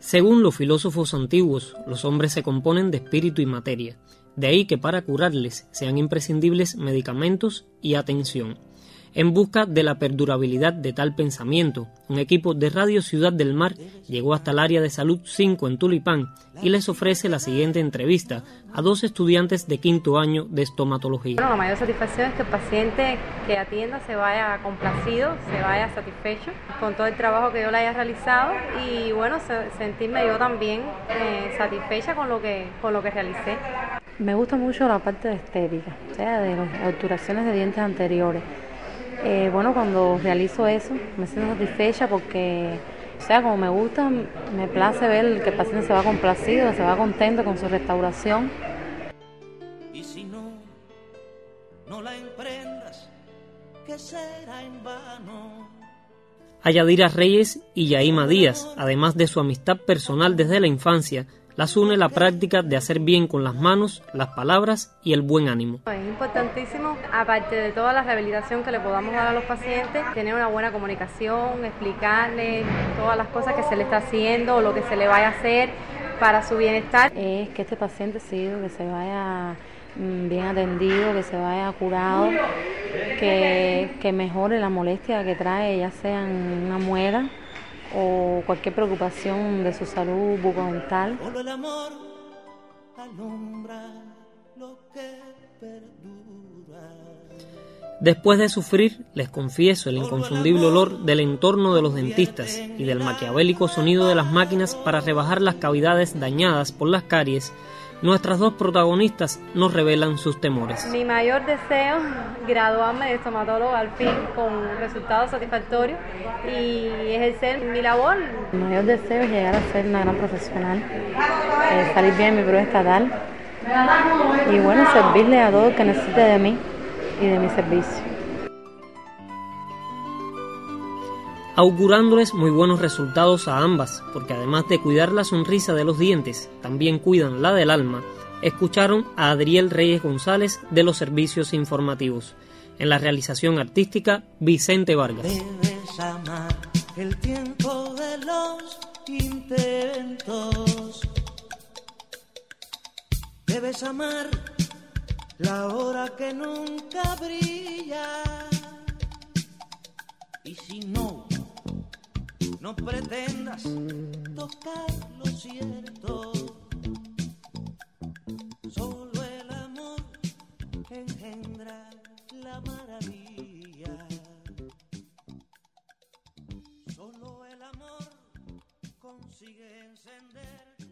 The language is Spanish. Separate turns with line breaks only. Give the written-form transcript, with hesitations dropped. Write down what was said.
Según los filósofos antiguos, los hombres se componen de espíritu y materia, de ahí que para curarles sean imprescindibles medicamentos y atención. En busca de la perdurabilidad de tal pensamiento, un equipo de Radio Ciudad del Mar llegó hasta el área de Salud 5 en Tulipán y les ofrece la siguiente entrevista a 2 estudiantes de quinto año de estomatología.
Bueno, la mayor satisfacción es que el paciente que atienda se vaya complacido, se vaya satisfecho con todo el trabajo que yo le haya realizado y bueno, sentirme yo también satisfecha con lo que realicé. Me gusta mucho la parte de estética, o sea, de las obturaciones de dientes anteriores. Bueno, cuando realizo eso me siento satisfecha porque, o sea, como me gusta, me place ver que el paciente se va complacido, se va contento con su restauración.
Y si no la emprendas, que será en vano.
A Yadira Reyes y Yaima Díaz, además de su amistad personal desde la infancia, las une la práctica de hacer bien con las manos, las palabras y el buen ánimo.
Es importantísimo, aparte de toda la rehabilitación que le podamos dar a los pacientes, tener una buena comunicación, explicarles todas las cosas que se le está haciendo o lo que se le vaya a hacer para su bienestar. Es que este paciente que se vaya bien atendido, que se vaya curado, que mejore la molestia que trae, ya sea en una muela o cualquier preocupación de su salud bucodental.
Solo el amor alumbra lo que perdura.
Después de sufrir, les confieso el inconfundible olor del entorno de los dentistas y del maquiavélico sonido de las máquinas para rebajar las cavidades dañadas por las caries. Nuestras 2 protagonistas nos revelan sus temores.
Mi mayor deseo, graduarme de estomatólogo al fin con resultados satisfactorios y ejercer mi labor. Mi mayor deseo es llegar a ser una gran profesional, salir bien en mi prueba estatal y bueno, servirle a todo el que necesite de mí y de mi servicio.
Augurándoles muy buenos resultados a ambas, porque además de cuidar la sonrisa de los dientes, también cuidan la del alma, escucharon a Adriel Reyes González de los servicios informativos. En la realización artística, Vicente Vargas.
Debes amar el tiempo de los intentos. Debes amar la hora que nunca brilla. Y si no pretendas tocar lo cierto. Solo el amor engendra la maravilla. Solo el amor consigue encender